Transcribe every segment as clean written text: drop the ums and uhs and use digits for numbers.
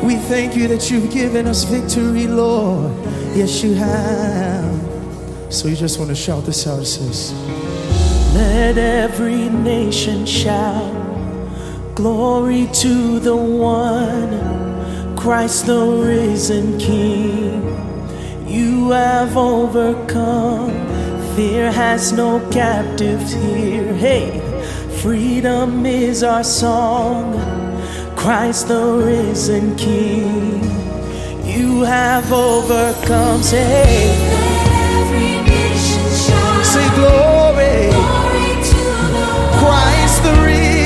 We thank you that you've given us victory, Lord. Yes, you have. So you just want to shout this out. It says, let every nation shout, glory to the one, Christ the risen King. You have overcome, fear has no captives here. Hey, freedom is our song, Christ the risen King. You have overcome. Say, let every nation shout. Say glory, glory to the Christ the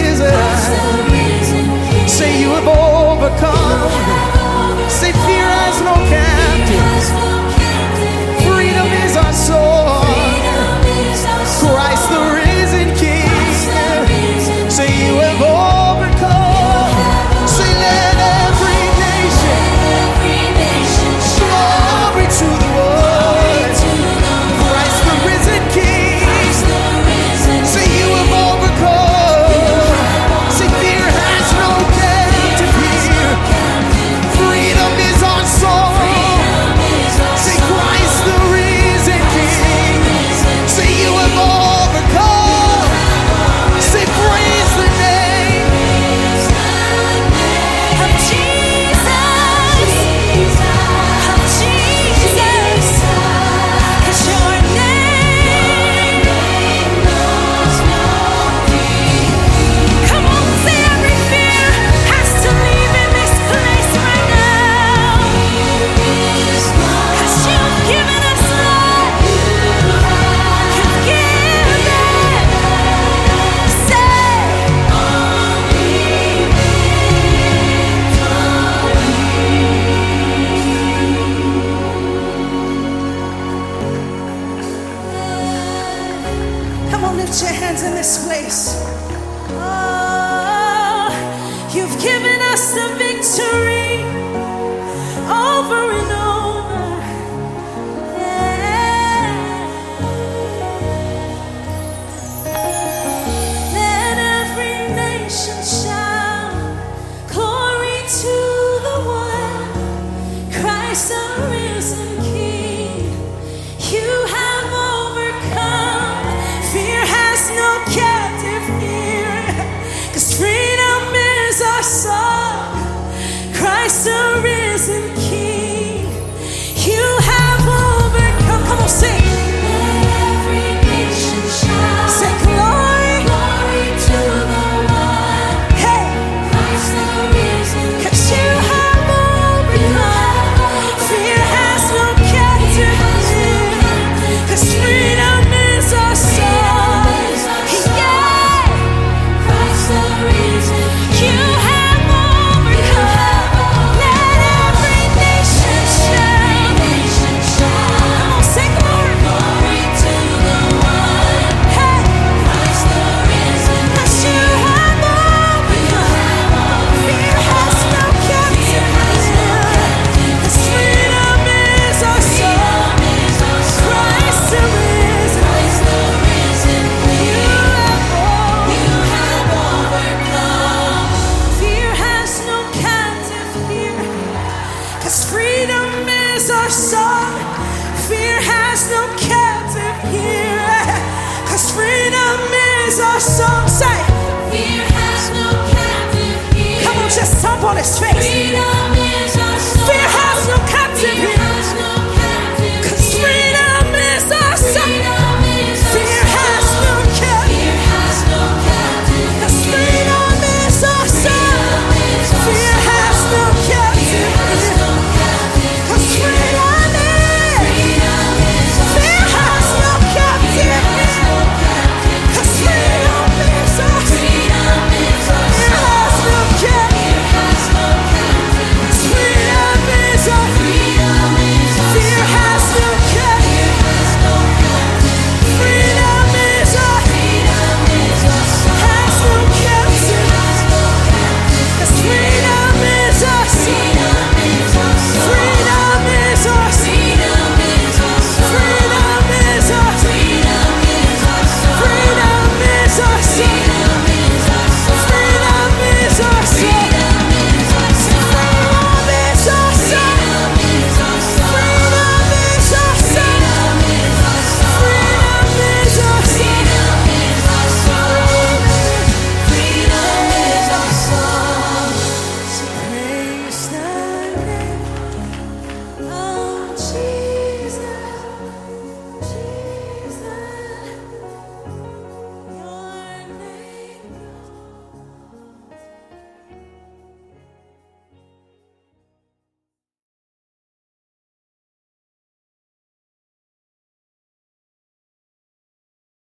risen King. Say you have overcome. Say fear has no captive. Freedom is our sword. Christ the risen King. Say you have overcome. Say let every nation, glory to the Lord, Christ the risen King. Say you have overcome. Say fear has no captive here. Freedom is our soul. Say Christ the risen King. Say you have overcome. Say praise the name of Jesus. Of Jesus. 'Cause your name knows no peace. Come on, say every fear has to leave in this place right now. 'Cause you've given us life. You've given. Say, come on, lift your hands in this place. Oh, you've given us the victory over and over. Yeah. Let every nation shout, glory to the one, Christ the risen King. You have overcome, fear has no captive here. 'Cause freedom is our song, Christ the risen King. You have overcome. Come on, sing. Every nation shout. Say glory, glory to the one. Hey, Christ the risen. 'Cause you have overcome. Fear has no captive here. 'Cause freedom is our song. Yeah, Christ the risen. You have overcome. Let every nation shout. Come on, say glory, glory to the one. Hey, Christ the risen. 'Cause you have overcome. Fear has no captive here. 'Cause freedom is our song. Christ the risen. You have overcome. Fear has no captive here. 'Cause freedom is our song. Fear has no captive here. 'Cause freedom is our song. Say, fear has no captive here. Come on, just stomp on his face. Freedom